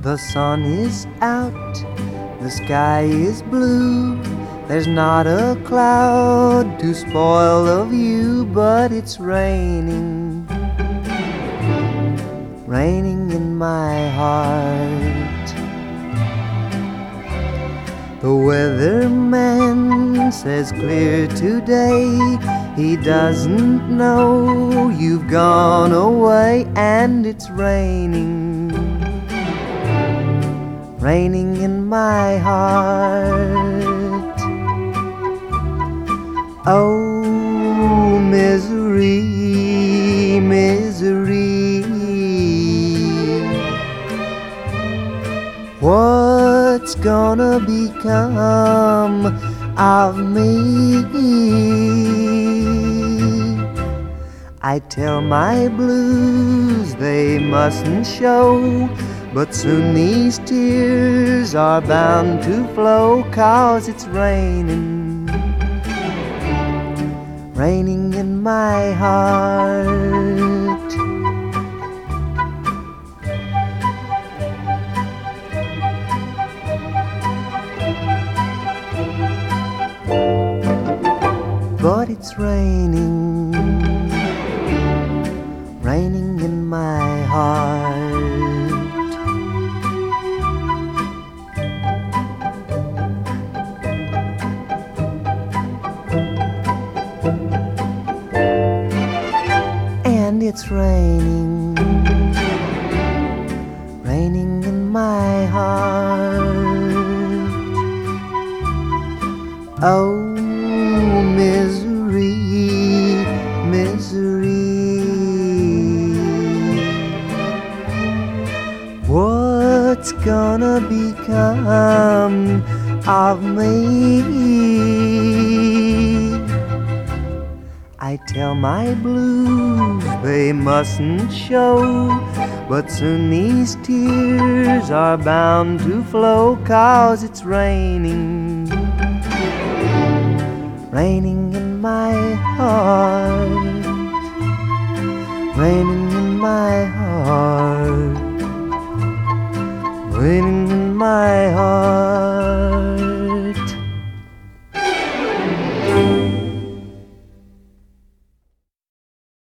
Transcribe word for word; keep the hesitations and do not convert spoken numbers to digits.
The sun is out, the sky is blue. There's not a cloud to spoil the view, but it's raining, raining in my heart. The weatherman says clear today. He doesn't know you've gone away, and it's raining, raining in my heart. Oh, misery, misery, what's gonna become of me? I tell my blues they mustn't show, but soon these tears are bound to flow, 'cause it's raining, raining in my heart. But it's raining, raining in my heart. And it's raining, raining in my heart. Oh, misery, misery, what's gonna become of me? I tell my blues they mustn't show, but soon these tears are bound to flow, 'cause it's raining, raining in my heart, raining in my heart.